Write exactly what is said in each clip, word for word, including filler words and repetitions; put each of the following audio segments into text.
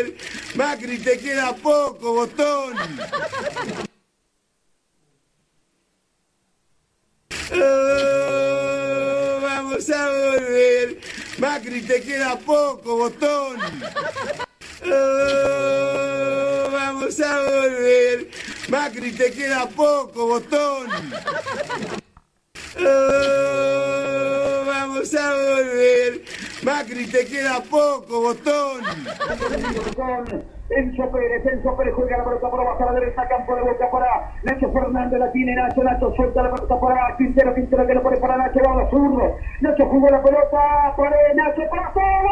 volver. Macri, te queda poco, botón. Oh, vamos a volver. Macri, te queda poco, botón. Oh, vamos a volver. Macri, te queda poco, botón. Oh, vamos a volver. Macri, te queda poco, botón. Enzo Pérez, Enzo Pérez juega la pelota por abajo a la derecha, campo de Boca para Nacho Fernández, la tiene Nacho, Nacho suelta la pelota para Quintero, Quintero que lo pone para Nacho, va a zurdo, Nacho jugó la pelota, para Nacho, para todo.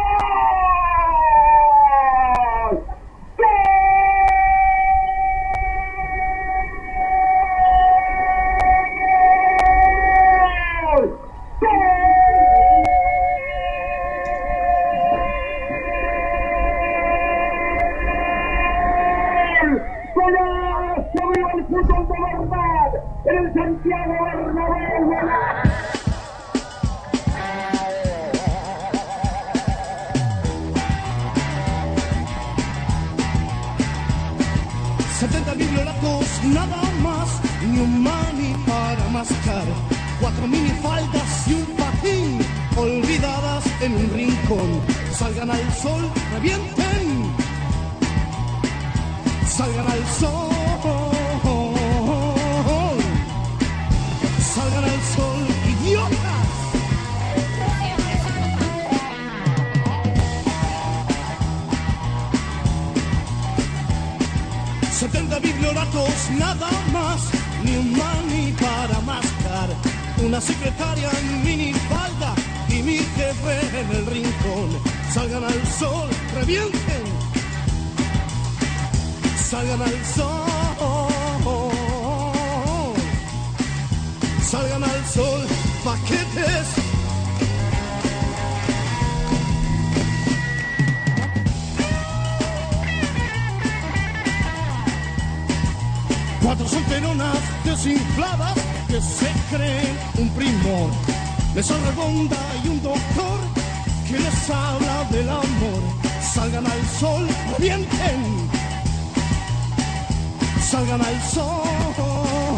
En el Santiago Bernabéu. setenta bibliolatos, nada más, ni un mani para mascar, cuatro minifaldas y un patín, olvidadas en un rincón. Salgan al sol, revienten, salgan al sol. Salgan al sol, idiotas. setenta biblioratos, nada más, ni un mani para mascar, una secretaria en minifalda y mi jefe en el rincón. Salgan al sol, revienten. Salgan al sol. Salgan al sol, paquetes. Cuatro solteronas desinfladas que se creen un primor. Les redonda y un doctor que les habla del amor. Salgan al sol, revienten. Salgan al sol.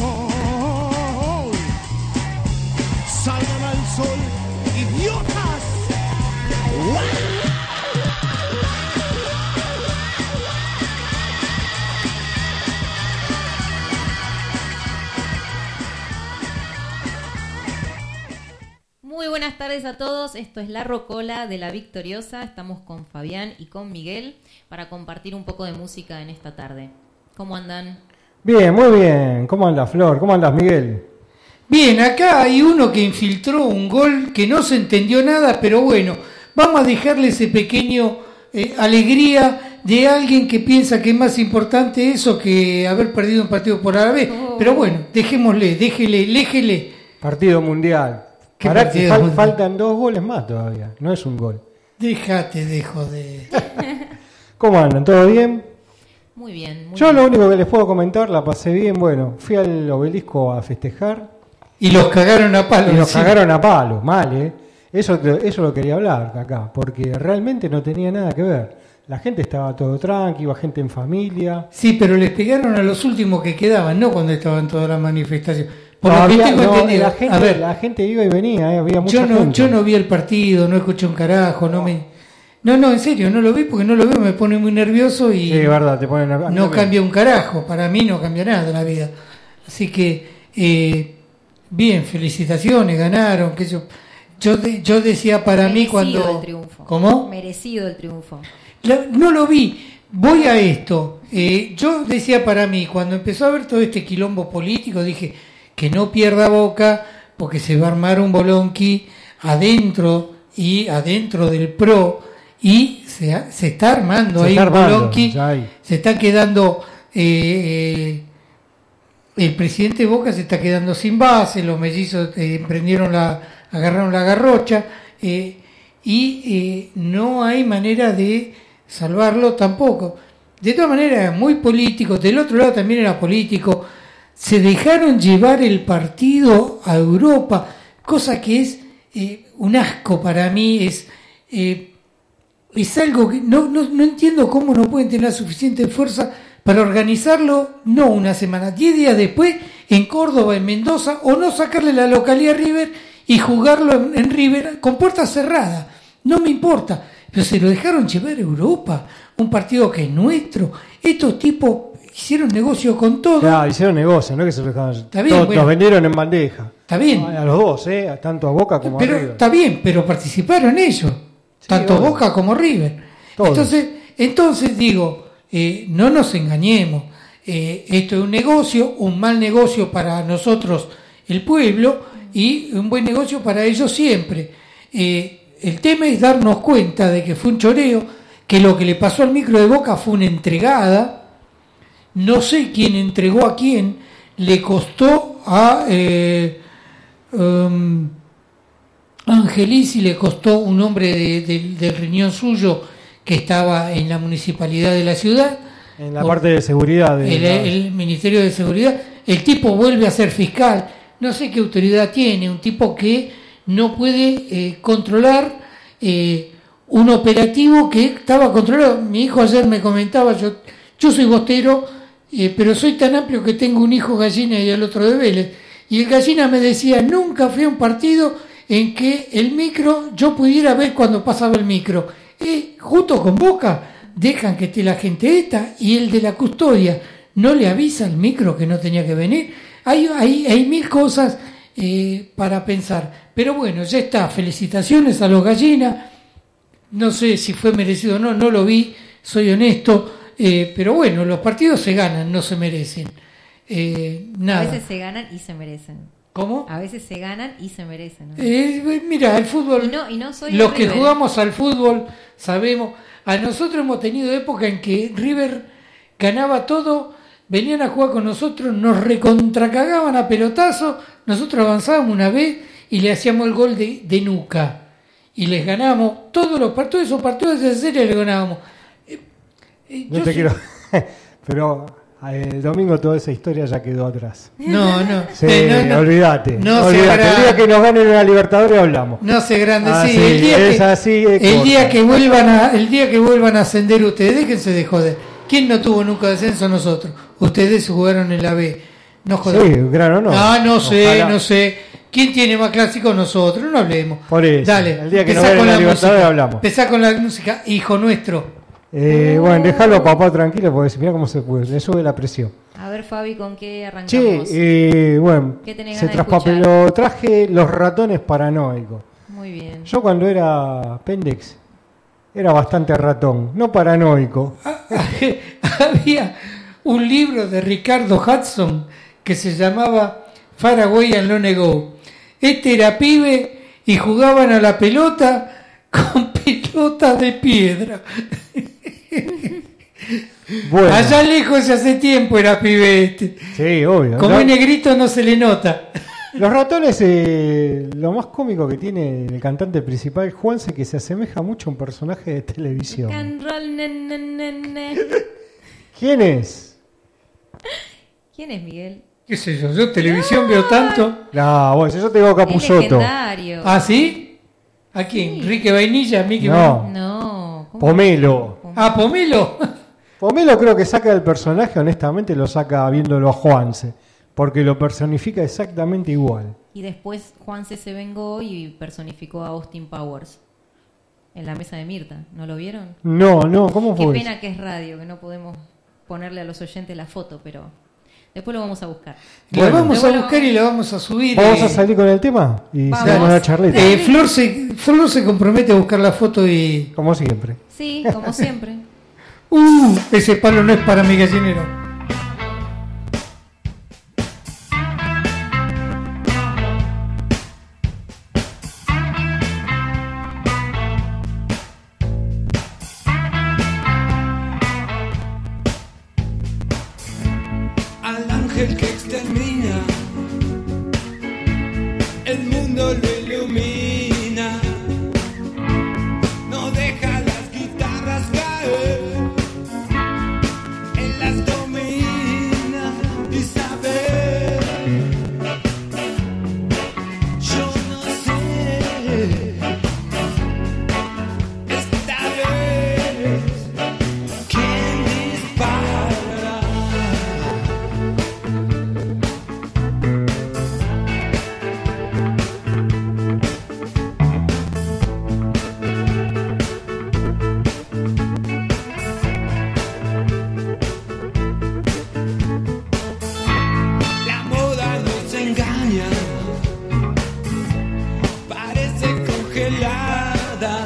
Salgan al sol, idiotas. ¡Wow! Muy buenas tardes a todos, esto es La Rocola de La Victoriosa, estamos con Fabián y con Miguel para compartir un poco de música en esta tarde. ¿Cómo andan? Bien, muy bien. ¿Cómo anda Flor? ¿Cómo andas Miguel? Bien, acá hay uno que infiltró un gol que no se entendió nada, pero bueno, vamos a dejarle ese pequeño eh, alegría de alguien que piensa que es más importante eso que haber perdido un partido por Alavés. Oh. Pero bueno, dejémosle, déjele, léjele. Partido mundial. Pará, que fal- faltan dos goles más todavía, no es un gol. Déjate de joder. ¿Cómo andan? ¿Todo bien? Muy bien. Muy Yo bien. lo único que les puedo comentar, la pasé bien, bueno, fui al obelisco a festejar. Y los cagaron a palo. Y los sí. cagaron a palo, mal, ¿eh? Eso, eso lo quería hablar acá, porque realmente no tenía nada que ver. La gente estaba todo tranqui, iba gente en familia. Sí, pero les pegaron a los últimos que quedaban, no cuando estaban todas las manifestaciones. Por No, lo que había, tengo no, entendido. la, gente, a ver, la gente iba y venía, ¿eh? Había mucha yo no, gente. yo no vi el partido, no escuché un carajo, no me... No, no, en serio, no lo vi porque no lo veo, me pone muy nervioso y... Sí, verdad, te ponen a... No cambia un carajo, para mí no cambia nada en la vida. Así que, eh, bien, felicitaciones, ganaron, que yo... Yo, de, yo decía para Merecido mí cuando... el triunfo. ¿Cómo? Merecido el triunfo. La, no lo vi. Voy a esto. Eh, yo decía para mí, cuando empezó a ver todo este quilombo político, dije que no pierda Boca porque se va a armar un bolonqui adentro y adentro del PRO y se, se está armando se ahí está un armando, bolonqui. Se está quedando... Eh, eh, el presidente de Boca se está quedando sin base, los mellizos eh, emprendieron la, agarraron la garrocha eh, y eh, no hay manera de salvarlo tampoco. De todas maneras, muy político, del otro lado también era político, se dejaron llevar el partido a Europa, cosa que es eh, un asco para mí, es eh, es algo que no, no, no entiendo cómo no pueden tener suficiente fuerza para organizarlo, no una semana, diez días después, en Córdoba, en Mendoza, o no sacarle la localidad a River y jugarlo en, en River con puertas cerradas. No me importa, pero se lo dejaron llevar a Europa, un partido que es nuestro. Estos tipos hicieron negocio con todo. Claro, hicieron negocio, no es que se lo dejaron. Está bien, Todos bueno. los vendieron en bandeja. Está bien. A los dos, ¿eh? Tanto a Boca como Pero a River. está bien, pero participaron ellos, Sí, tanto obvio. Boca como River. Todos. Entonces, entonces digo, eh, no nos engañemos. Eh, esto es un negocio, un mal negocio para nosotros, el pueblo, y un buen negocio para ellos siempre. Eh, el tema es darnos cuenta de que fue un choreo, que lo que le pasó al micro de Boca fue una entregada. No sé quién entregó a quién, le costó a eh, um, Angelici, le costó un hombre de, de, del riñón suyo que estaba en la municipalidad de la ciudad. En la parte de seguridad. De el, la- el Ministerio de Seguridad. El tipo vuelve a ser fiscal. No sé qué autoridad tiene. Un tipo que no puede eh, controlar eh, un operativo que estaba controlado. Mi hijo ayer me comentaba, yo, yo soy bostero, eh, pero soy tan amplio que tengo un hijo gallina y el otro de Vélez. Y el gallina me decía, nunca fui a un partido en que el micro, yo pudiera ver cuando pasaba el micro. Eh, justo con Boca, dejan que esté la gente esta, y el de la custodia no le avisa al micro que no tenía que venir. Hay, hay, hay mil cosas eh, para pensar. Pero bueno, ya está. Felicitaciones a los gallinas. No sé si fue merecido o no, no lo vi, soy honesto. Eh, pero bueno, los partidos se ganan, no se merecen. Eh, nada. A veces se ganan y se merecen. ¿Cómo? A veces se ganan y se merecen. ¿no? Eh, mira, el fútbol, Y no- y no soy los de que River. jugamos al fútbol sabemos, a nosotros hemos tenido época en que River ganaba todo, venían a jugar con nosotros, nos recontracagaban a pelotazo, nosotros avanzábamos una vez y le hacíamos el gol de, de nuca y les ganamos todos los partidos, esos partidos de serie les ganábamos. Eh, eh, No yo te soy- quiero. Pero eh, el domingo toda esa historia ya quedó atrás. No, no, Sí, eh, no, no. olvídate. No se olvídate. hará- El día que nos ganen la Libertadores hablamos. No se grande, Ah, sí. sí, el día es que, así de el corta. día que vuelvan a, el día que vuelvan a ascender ustedes, déjense de joder. ¿Quién no tuvo nunca descenso? Nosotros. Ustedes jugaron en la B. No joder. Sí, grano no. Ah, no sé, Ojalá. no sé. ¿Quién tiene más clásicos? Nosotros. No hablemos. Por eso, Dale. el día que empezá nos ganen con la la Libertadores música. hablamos. Empezá con la música, hijo nuestro. Eh, bueno, déjalo a papá tranquilo porque mira cómo se puede, le sube la presión. A ver, Fabi, ¿con qué Che, arrancamos? eh, bueno, ¿Qué tenés se ganas de traspapeló, traje Los Ratones Paranoicos. Muy bien. Yo cuando era pendex era bastante ratón, no paranoico. Había un libro de Ricardo Hudson que se llamaba Far Away and Long Ago. Este era pibe y jugaban a la pelota con pelotas de piedra. Bueno, Allá lejos se hace tiempo era pibe este. sí, obvio. Como ¿no? es negrito no se le nota. Los Ratones, eh, lo más cómico que tiene el cantante principal, Juanse, que se asemeja mucho a un personaje de televisión. Can roll, ne, ne, ne, ne. ¿Quién es? ¿Quién es Miguel? ¿Qué sé yo? Yo televisión veo tanto. No, bueno, si yo te digo Es Capusotto. legendario. ¿Ah, sí? ¿A quién? Sí. ¿Enrique Vainilla? ¿Mickey No. Vainilla? No. ¿cómo? Pomelo. Ah, Pomelo. Pomelo creo que saca del personaje, honestamente lo saca viéndolo a Juanse, porque lo personifica exactamente igual. Y después Juanse se vengó y personificó a Austin Powers en la mesa de Mirta. ¿No lo vieron? No, no, ¿cómo Qué fue? pena que es radio, que no podemos ponerle a los oyentes la foto, pero después lo vamos a buscar. La Bueno. vamos a Luego lo buscar vamos- y la vamos a subir. ¿Vamos eh. a salir con el tema? Y Vamos. se dan una charleta, Eh, Flor, se, Flor se compromete a buscar la foto y... como siempre. Sí, como siempre. ¡Uh! Ese palo no es para mi gallinero. Al ángel que extermina, el mundo lo ilumina, no deja las guitarras caer, él las domina y sabe. Yo no sé, esta vez congelada,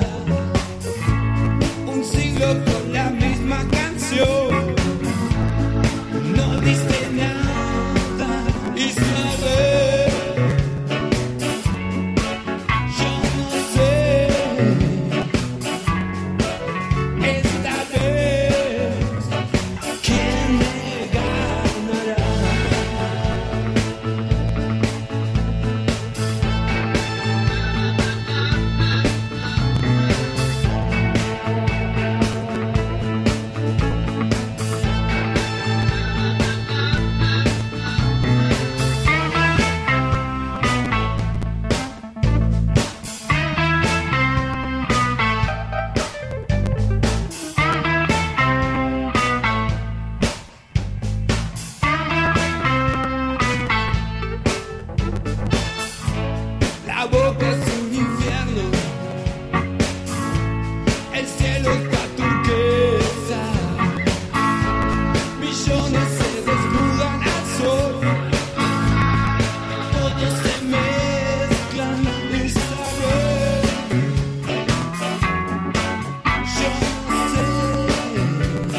un siglo con la misma canción, no diste nada y sabes, yo no sé, esta vez, ¿quién me ganará? La boca es un infierno, el cielo está turquesa, millones se desnudan al sol, todos se mezclan y saben, yo no sé,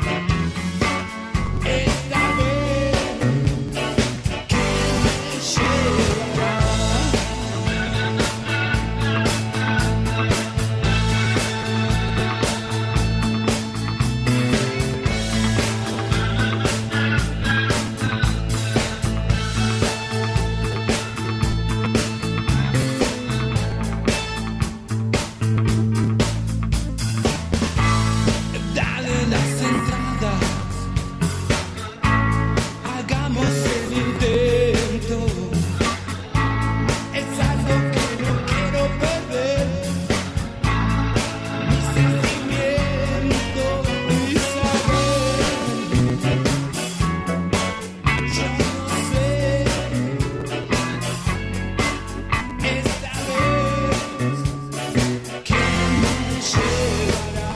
esta vez, ¿quién me llevará? Dale las entradas, hagamos el intento, es algo que no quiero perder, mi sentimiento y saber, yo no sé, esta vez, ¿quién me llevará?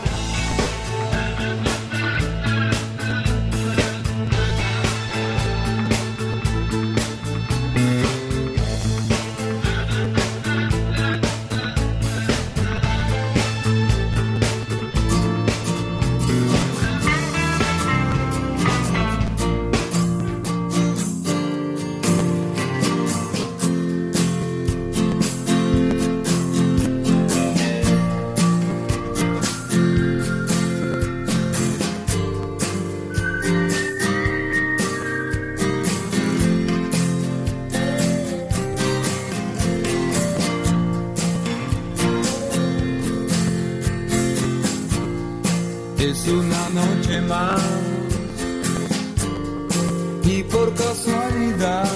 Es una noche más y por casualidad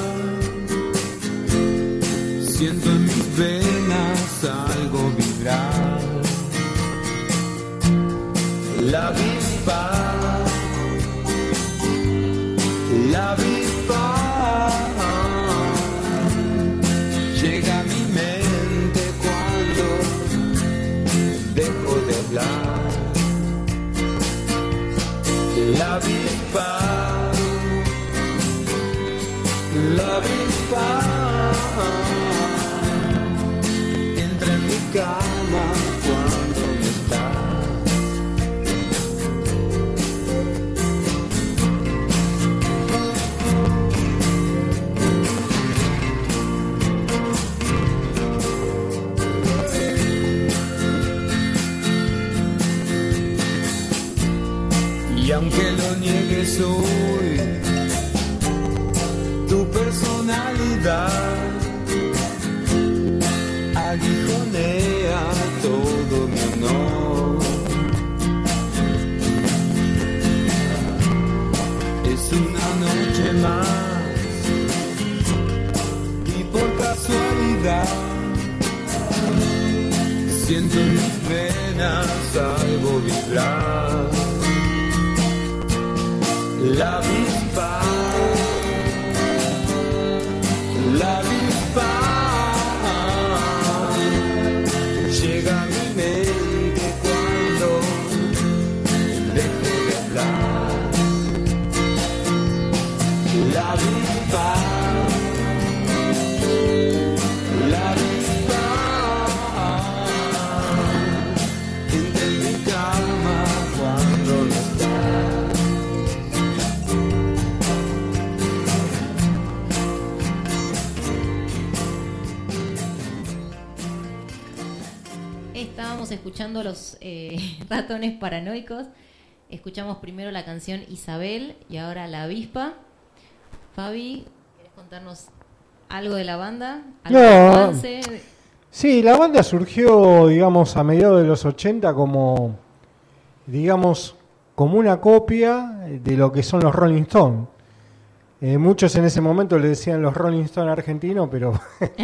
siento en mis venas algo vibrar. La avispa, la avispa llega a mi mente cuando dejo de hablar. La avispa, la avispa entra en mi cama cuando no estás. Y aunque lo niegues hoy, tu personalidad aguijonea todo mi honor. Es una noche más y por casualidad siento en mis venas algo vibrar. La avispa, la avispa llega a mi mente cuando dejo de hablar. La avispa, la avispa Estábamos escuchando los eh, Ratones Paranoicos. Escuchamos primero la canción Isabel y ahora La Avispa. Fabi, ¿querés contarnos algo de la banda? ¿Algo No. de avance? Sí, la banda surgió, digamos, a mediados de los ochenta como, digamos, como una copia de lo que son los Rolling Stones. Eh, muchos en ese momento le decían los Rolling Stones argentinos, pero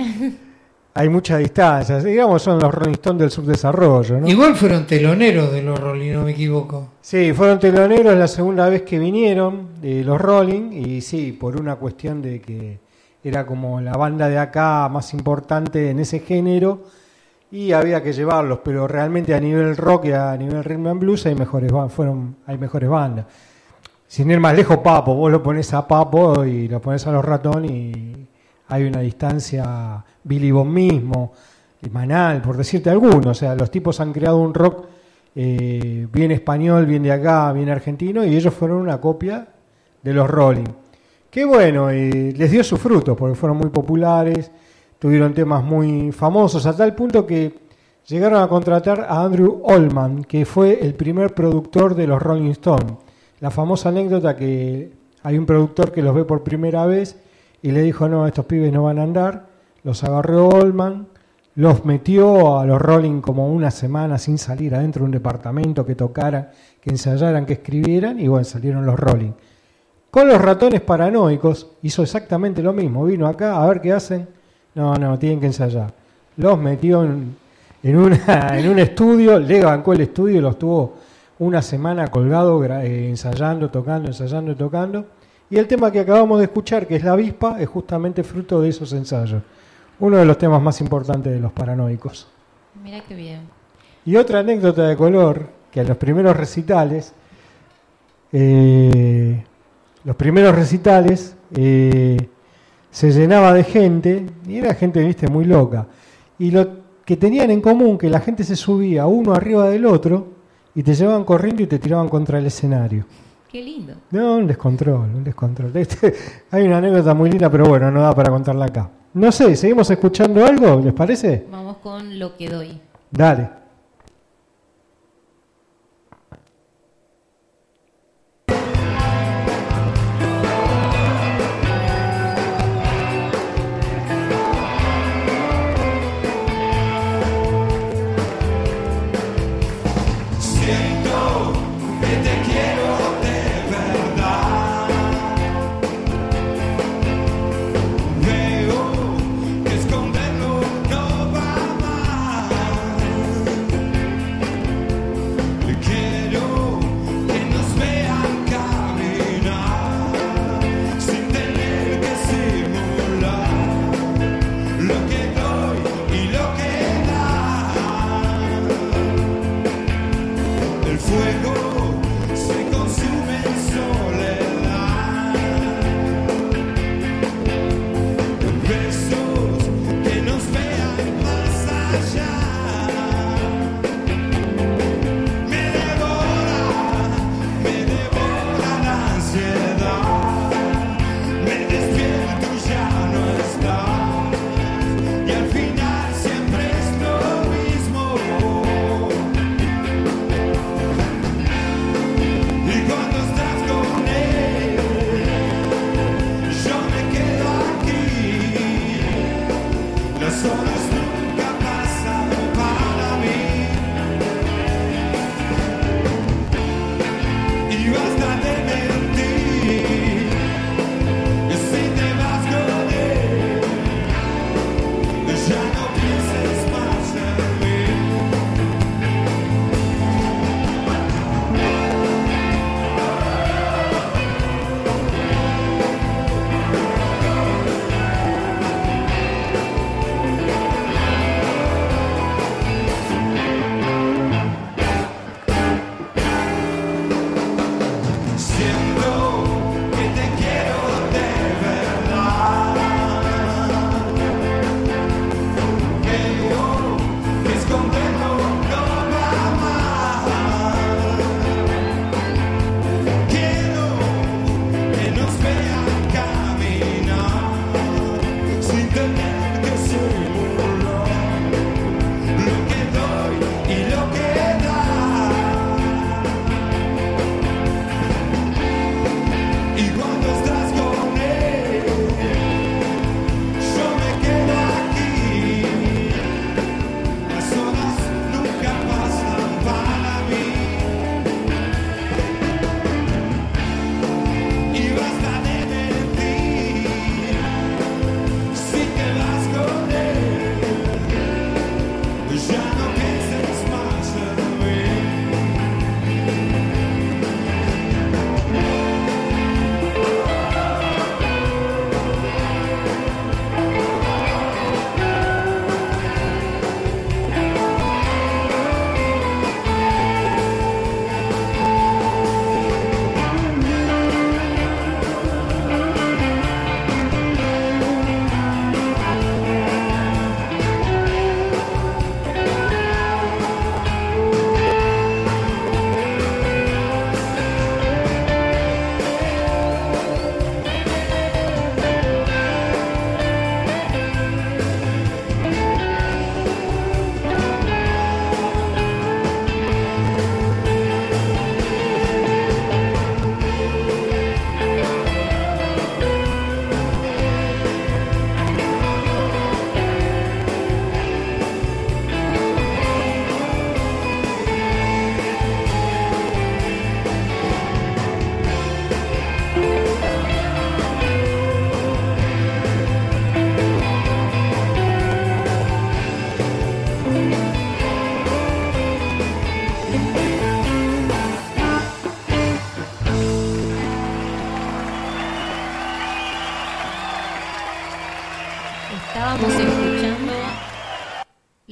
hay mucha distancia. Digamos, son los Rolling Stones del subdesarrollo, ¿no? Igual fueron teloneros de los Rolling, no me equivoco. Sí, fueron teloneros la segunda vez que vinieron, eh, los Rolling, y sí, por una cuestión de que era como la banda de acá más importante en ese género, y había que llevarlos, pero realmente a nivel rock y a nivel rhythm and blues hay mejores, fueron, hay mejores bandas. Sin ir más lejos, Papo, vos lo pones a Papo y lo pones a los Ratones y hay una distancia, Billy Bond mismo, Manal, por decirte algunos. O sea, los tipos han creado un rock eh, bien español, bien de acá, bien argentino, y ellos fueron una copia de los Rolling. Qué bueno, eh, les dio su fruto, porque fueron muy populares, tuvieron temas muy famosos, a tal punto que llegaron a contratar a Andrew Oldham, que fue el primer productor de los Rolling Stones. La famosa anécdota que hay un productor que los ve por primera vez y le dijo, no, estos pibes no van a andar, los agarró Oldham, los metió a los Rolling como una semana sin salir adentro de un departamento, que tocaran, que ensayaran, que escribieran, y bueno, salieron los Rolling. Con los Ratones Paranoicos hizo exactamente lo mismo, vino acá a ver qué hacen, no, no, tienen que ensayar. Los metió en, en, una, en un estudio, le bancó el estudio y los tuvo una semana colgado, eh, ensayando, tocando, ensayando y tocando. Y el tema que acabamos de escuchar, que es La Avispa, es justamente fruto de esos ensayos. Uno de los temas más importantes de los Paranoicos. Mira qué bien. Y otra anécdota de color, que en los primeros recitales, eh, los primeros recitales eh, se llenaba de gente, y era gente, viste, muy loca. Y lo que tenían en común, que la gente se subía uno arriba del otro, y te llevaban corriendo y te tiraban contra el escenario. Qué lindo. No, un descontrol, un descontrol. Este, hay una anécdota muy linda, pero bueno, no da para contarla acá. No sé, ¿seguimos escuchando algo? ¿Les parece? Vamos con Lo que doy. Dale. Veo que esconderlo no va más.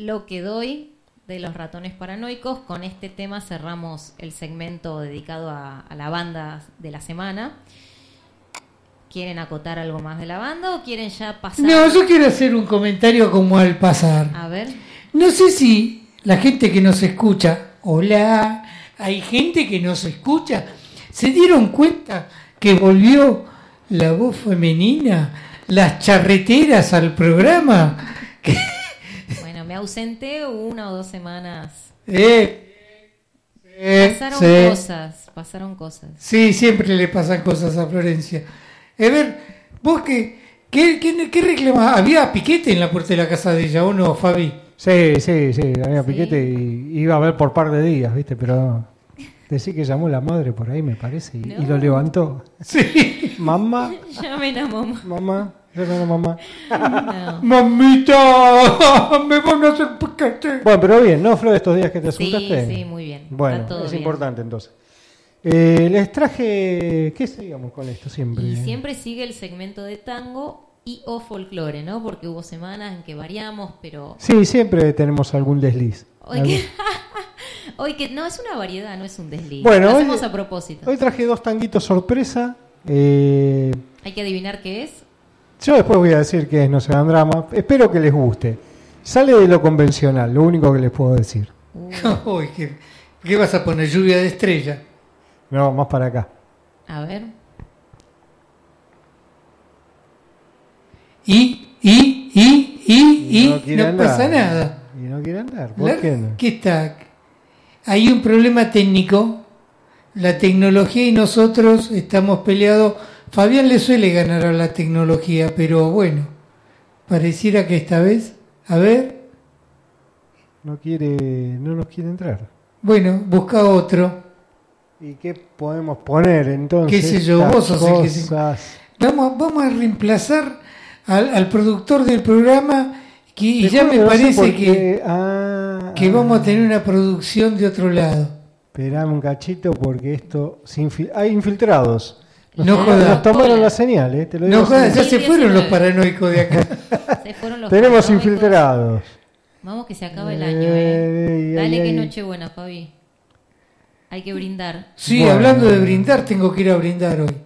Lo que doy de los Ratones Paranoicos. Con este tema cerramos el segmento dedicado a, a la banda de la semana. ¿Quieren acotar algo más de la banda o quieren ya pasar? No, yo quiero hacer un comentario como al pasar. A ver. No sé si la gente que nos escucha, hola, hay gente que nos escucha, ¿se dieron cuenta que volvió la voz femenina, las charreteras al programa? Bueno, me ausenté una o dos semanas. Eh, eh, pasaron sí. cosas, pasaron cosas. Sí, siempre le pasan cosas a Florencia. A ver, vos qué, qué, qué, qué reclamás, ¿había piquete en la puerta de la casa de ella o no, Fabi? Sí, sí, sí, había Sí. piquete y iba a ver por par de días, ¿viste? Pero decir que llamó la madre por ahí, me parece, y, No. y lo levantó. Sí. Mamá, Llamen a mamá. mamá, llamen a mamá. No. Mamita, me van a hacer piquete. Bueno, pero bien, ¿no, Flor, estos días que te Sí, asustaste? sí, muy bien. Bueno, Está todo es bien. importante entonces. Eh, les traje, ¿qué seguimos con esto siempre? Y siempre sigue el segmento de tango y o folclore, ¿no? Porque hubo semanas en que variamos, pero Sí, siempre tenemos algún desliz. hoy Algún- que, hoy que no es una variedad, no es un desliz. Bueno, Lo hoy- hacemos a propósito. Hoy traje dos tanguitos sorpresa. Eh, Hay que adivinar qué es. yo después voy a decir que es No se dan drama. Espero que les guste. Sale de lo convencional, lo único que les puedo decir. Uh, Uy, ¿qué, ¿qué vas a poner? Lluvia de estrella. No, más para acá. a ver. Y, y, y, y, y, no, quiere andar. pasa nada. Y no quiere andar. ¿Por La- qué no? ¿Qué está? Hay un problema técnico. La tecnología y nosotros estamos peleados. Fabián le suele ganar a la tecnología, pero bueno, pareciera que esta vez, a ver, No quiere, no nos quiere entrar. bueno, busca otro. ¿Y qué podemos poner entonces? ¿Qué sé yo? Estas Vos sos el que se- cosas. Vamos, vamos a reemplazar al, al productor del programa que, y Te ya juro me no sé parece por que, qué. Ah, que ah. vamos a tener una producción de otro lado. Esperame un cachito porque esto... se infil- hay infiltrados. Nos, No nos jodas. tomaron la señal, ¿eh? Te lo digo No jodas, así. ya se fueron los diecinueve. paranoicos de acá. Se fueron los Tenemos paranoicos. infiltrados. Vamos que se acaba el año, ¿eh? Ey, Dale ey, que ey. es Nochebuena, Fabi. Hay que brindar. Sí, Bueno. hablando de brindar, tengo que ir a brindar hoy.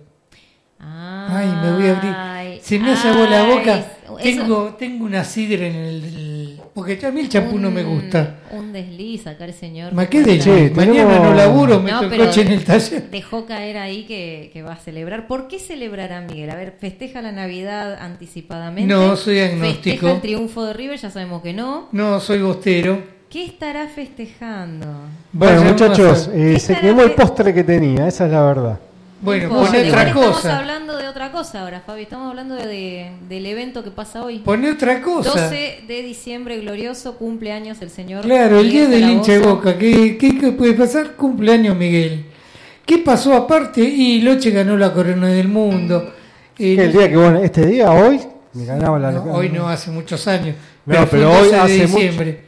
Ay, me voy a abrir. Ay, Se me hace agua la ay, boca. eso- Tengo, tengo una sidra en el, el- porque a mí el champú no me un- gusta. Un desliz acá el señor. Me que quedé, cuenta- Sí, mañana tenemos- no laburo, meto No, el pero coche en el taller. dejó caer ahí que, que va a celebrar. ¿Por qué celebrará Miguel? A ver, ¿festeja la Navidad anticipadamente? No, soy agnóstico. ¿Festeja el triunfo de River? Ya sabemos que no. No, soy bostero. ¿Qué estará festejando? Bueno, Vaya muchachos, uno a- eh, ¿Qué se estará quemó el fe- postre que tenía, esa es la verdad. Bueno, No importa, poné igual otra Estamos cosa. hablando de otra cosa ahora, Fabi. Estamos hablando de, de- del evento que pasa hoy. Poné otra cosa. doce de diciembre, glorioso, cumpleaños el señor. Claro, el día Miguel del hincha de Zaragoza. Boca. ¿Qué, qué, qué puede pasar? Cumpleaños Miguel. ¿Qué pasó aparte? Y Loche ganó la corona del mundo. Eh, Que el día que bueno, este día, hoy, me ganaba la no, hoy no, hace muchos años. No, pero, fue pero el hoy doce de hace diciembre.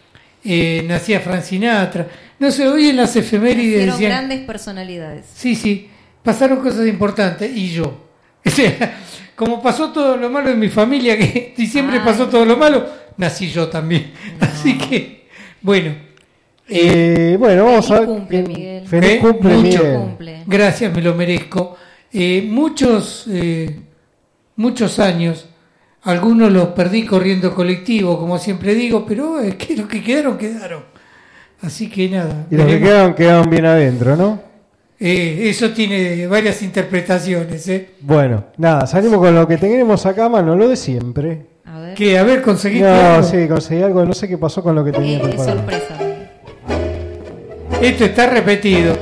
Eh, nacía Frank Sinatra. No sé, hoy en las efemérides Hicieron decían... grandes personalidades. Sí, sí, pasaron cosas importantes y yo. O sea, como pasó todo lo malo en mi familia, que en diciembre Ay. pasó todo lo malo, nací yo también. No. Así que, bueno, eh, Eh, bueno, vamos Feliz a ver. cumple, que- Miguel. Feliz ¿Eh? cumple, Mucho Miguel. cumple. gracias, me lo merezco. Eh, muchos, eh, muchos años, algunos los perdí corriendo colectivo, como siempre digo, pero es que los que quedaron, quedaron. Así que nada. Y los que veremos. quedaron, quedaron bien adentro, ¿no? Eh, eso tiene varias interpretaciones. ¿eh? Bueno, nada, salimos con lo que tenemos acá a mano, lo de siempre. A ver. Que, a ver, conseguiste No, algo? sí, conseguí algo, no sé qué pasó con lo que tenía Eh, es preparado. sorpresa. Esto está repetido.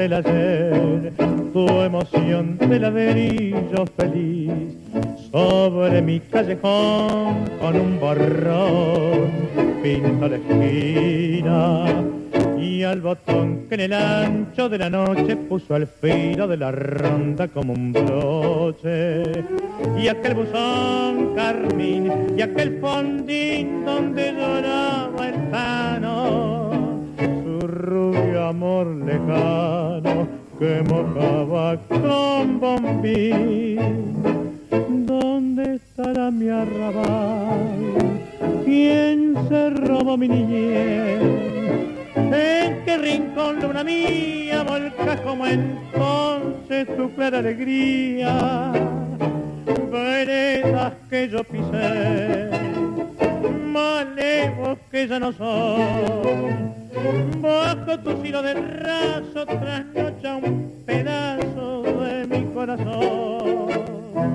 del ayer, tu emoción de ladrillo feliz, sobre mi callejón con un borrón pinto la esquina, y al botón que en el ancho de la noche puso al filo de la ronda como un broche, y aquel buzón carmín y aquel fondín donde lloraba el Tano su rubio amor lejano que mojaba con bombín. ¿Dónde estará mi arrabal? ¿Quién se robó mi niñez? ¿En qué rincón, luna mía, volca como entonces tu clara alegría? Veredas que yo pisé, malevos que ya no son, bajo tu hilo de raso trasnocha un pedazo de mi corazón.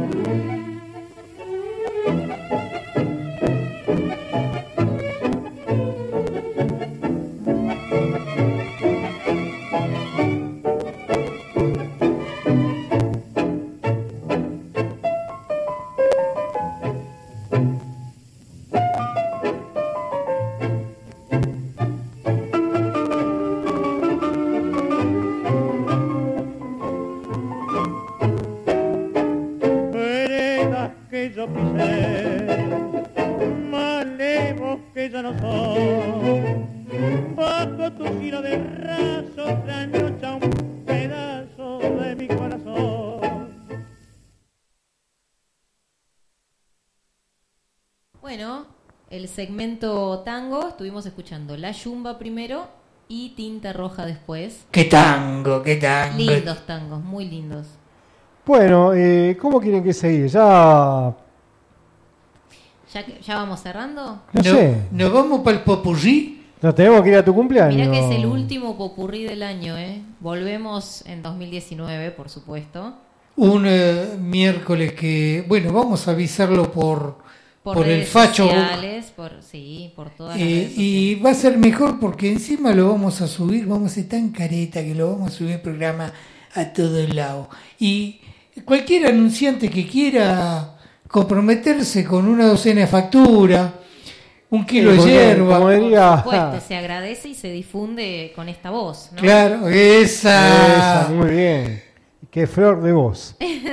El segmento tango, estuvimos escuchando La Yumba primero y Tinta Roja después. ¡Qué tango, qué tango! Lindos tangos, muy lindos. Bueno, eh, ¿cómo quieren que seguir? Ya... ¿Ya, ya vamos cerrando? No, no sé. ¿Nos vamos para el popurrí? Nos tenemos que ir a tu cumpleaños. Mirá que es el último popurrí del año, ¿eh? Volvemos en dos mil diecinueve, por supuesto. Un eh, miércoles que... Bueno, vamos a avisarlo por... Por, por redes el facho sociales, por, sí, por todas las eh, redes y sociales. va a ser mejor porque encima lo vamos a subir, vamos a ser tan careta que lo vamos a subir el programa a todo el lado. Y cualquier anunciante que quiera comprometerse con una docena de factura, un kilo Sí, de hierba, como diría, Por supuesto, se agradece y se difunde con esta voz, ¿no? claro, esa, esa, muy bien. Qué flor de voz.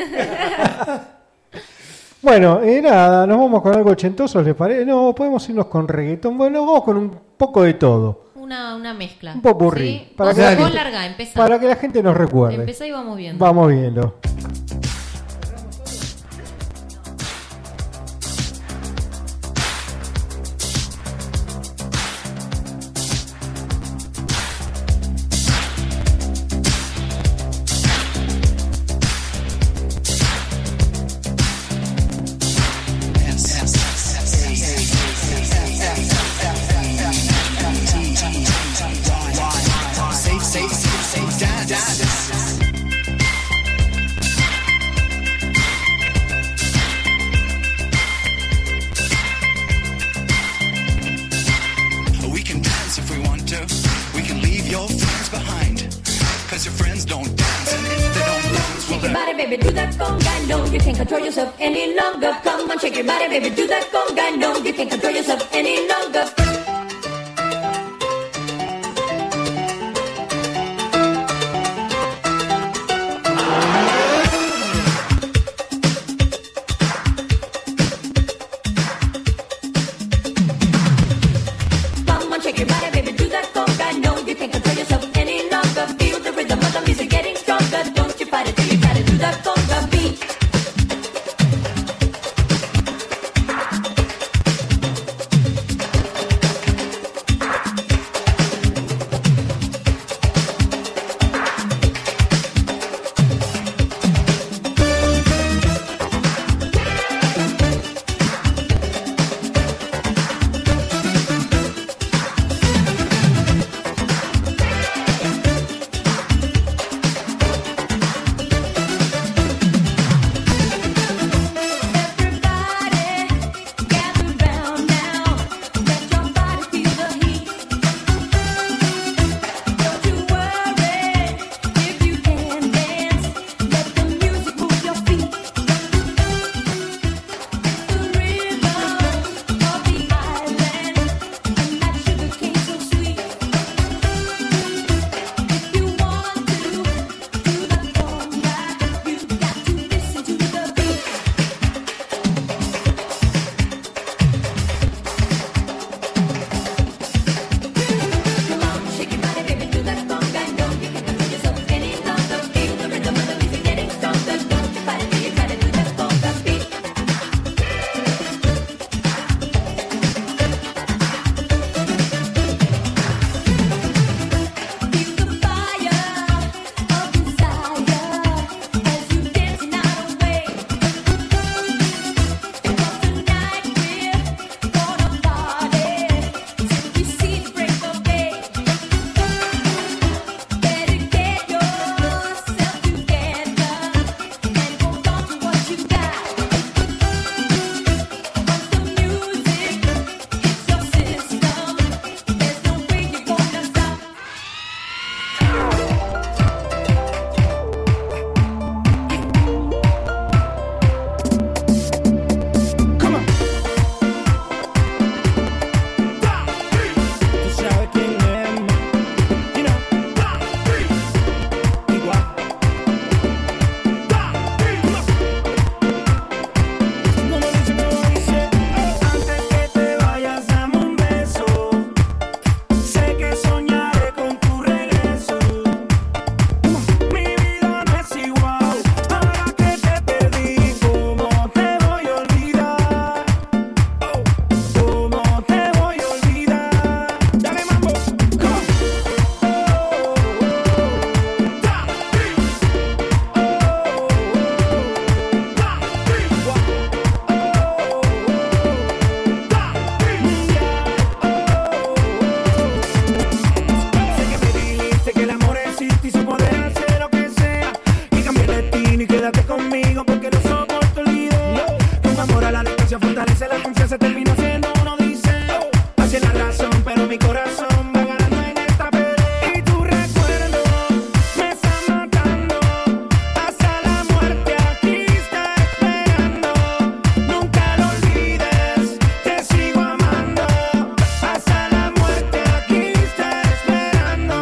Bueno, eh, nada, nos vamos con algo ochentoso, ¿les parece? No, podemos irnos con reggaetón. Bueno, vamos con un poco de todo. Una, una mezcla. Un popurrí. ¿Sí? Para Vos, que la vos gente- larga, empezá. Para que la gente nos recuerde. Empezá y vamos viendo. Vamos viendo. We can dance if we want to. We can leave your friends behind. Cause your friends don't dance, and if they don't dance, well, Shake your body, baby, do that conga. No, you can't control yourself any longer. Come on, shake your body, baby, do that conga. No, you can't control yourself any longer. Come on, shake your body, baby, do that conga. No, you can't control yourself any longer. Feel the rhythm of the music getting stronger. Don't you fight it till you try to do that conga beat. paciencia fortalece la confianza, termina siendo uno dice, hacia la razón, pero mi corazón va ganando en esta pelea. Y tu recuerdo me está matando, hasta la muerte aquí está esperando. Nunca lo olvides, te sigo amando, hasta la muerte aquí está esperando.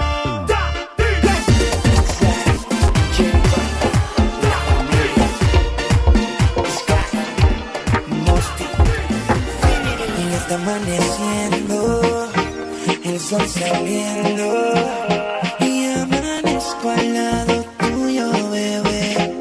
Y está amaneciendo, el sol saliendo, y amanezco al lado tuyo, bebé.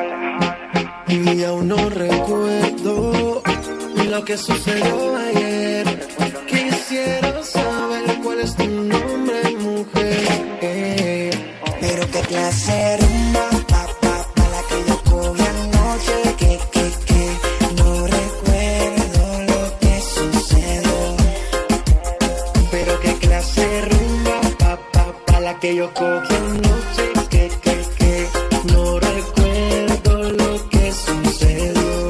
Y aún no recuerdo lo que sucedió ayer. Quisiera saber cuál es tu nombre, mujer. Eh. Pero qué clase de rumba, pa, pa, pa, la que yo cogí anoche, que, que, que, no recuerdo lo que sucedió. Pero qué clase de rumba, pa, pa, pa, la que yo cogí anoche, que, que, que, no recuerdo lo que sucedió.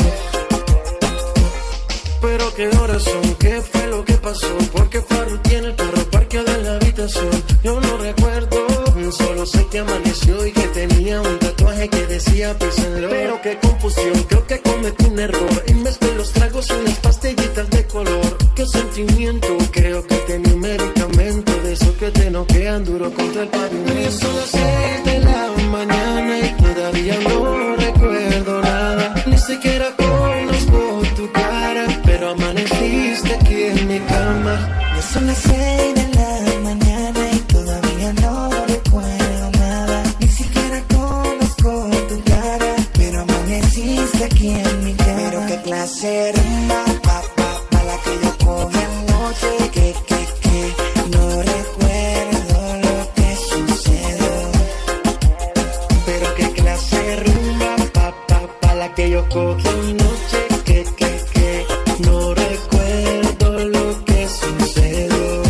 Pero qué horas son, qué fue lo que pasó, porque Farru tiene el carro parqueado en la habitación. Yo no recuerdo, solo sé que amaneció y que tenía un tatuaje que decía Peace and Love. Pero qué confusión, creo que cometí un error y mezclé los tragos y unas pastillitas de color. Qué sentimiento, creo que tenía un medicamento de esos que te noquean duro contra el pavimento. Y son las seis de la mañana y todavía no recuerdo nada. Ni siquiera conozco tu cara, pero amaneciste aquí en mi cama. Ya son las seis de la mañana y todavía no recuerdo nada. Ni siquiera conozco tu cara, pero amaneciste aquí en mi cama. Pero qué clase de rumba, pa, pa, pa, la que yo cogí anoche, que, que, que, no recuerdo lo que sucedió. Pero qué clase de rumba, pa, pa, pa, la que yo cogí anoche, que, que, que, no recuerdo lo que sucedió.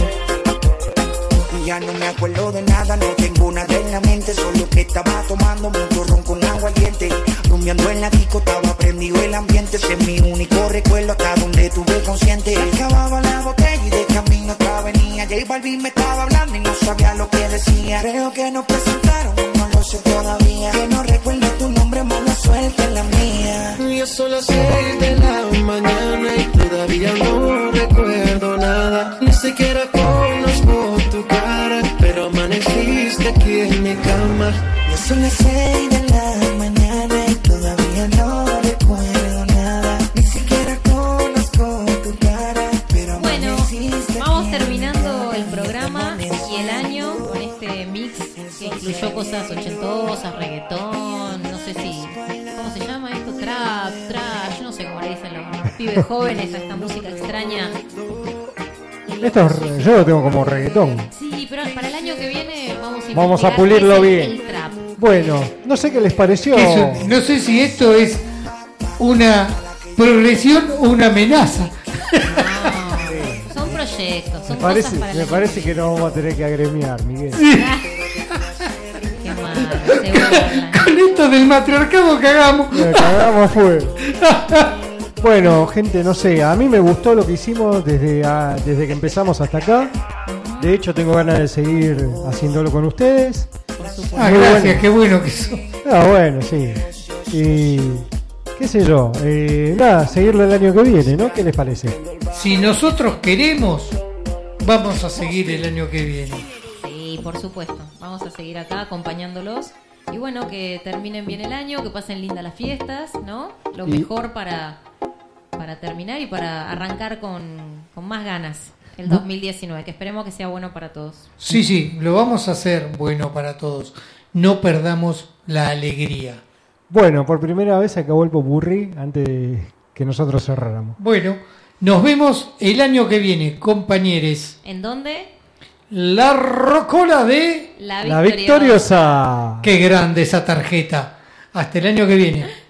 Ya no me acuerdo de nada, no tengo nada en la mente, solo que estaba tomando mucho ron con agua caliente. Rumbeando en la disco, estaba prendido el ambiente, ese es mi único recuerdo hasta donde tuve consciente. Acababa la botella y de camino otra venía. J Balvin me estaba hablando y no sabía lo que decía. Creo que nos presentaron, no lo sé todavía. Que no recuerdo tu nombre, mala suerte en la mía. Ya son las seis de la mañana y todavía no recuerdo nada. Ni siquiera conozco tu cara, pero amaneciste aquí en mi cama. Ya son las seis de la mañana y todavía no recuerdo nada. Ni siquiera conozco tu cara, pero Bueno, amaneciste vamos aquí en terminando mi el cama. programa y el año con este mix que incluyó cosas ochentosas, reggaetón, no sé si... ¿Cómo se llama esto? Trap, trash, no sé cómo le dicen los, los pibes jóvenes a esta música extraña. Esto es- yo lo tengo como reggaetón. Sí, pero para el año que viene vamos a Vamos a investigar pulirlo qué es bien. el trap. Bueno, no sé qué les pareció. Eso, no sé si esto es una progresión o una amenaza. No, son proyectos, son Me parece, cosas para me el parece que nos vamos a tener que agremiar, Miguel. Qué mal, se burlan. Con esto del matriarcado cagamos. Me cagamos fuego. Bueno, gente, no sé, a mí me gustó lo que hicimos desde, a- desde que empezamos hasta acá. De hecho, tengo ganas de seguir haciéndolo con ustedes. Ah, Muy gracias, bueno. qué bueno que sos. Ah, bueno, sí. Y qué sé yo, eh, nada, seguirlo el año que viene, ¿no? ¿Qué les parece? Si nosotros queremos, vamos a seguir el año que viene. Sí, por supuesto. Vamos a seguir acá acompañándolos. Y bueno, que terminen bien el año, que pasen lindas las fiestas, ¿no? Lo Y- mejor para, para terminar y para arrancar con, con más ganas el dos mil diecinueve, que esperemos que sea bueno para todos. Sí, sí, lo vamos a hacer bueno para todos. No perdamos la alegría. Bueno, por primera vez acabó el popurrí antes de que nosotros cerráramos. Bueno, nos vemos el año que viene, compañeros. ¿En dónde? La rocola de... La La victoriosa. victoriosa. Qué grande esa tarjeta. Hasta el año que viene.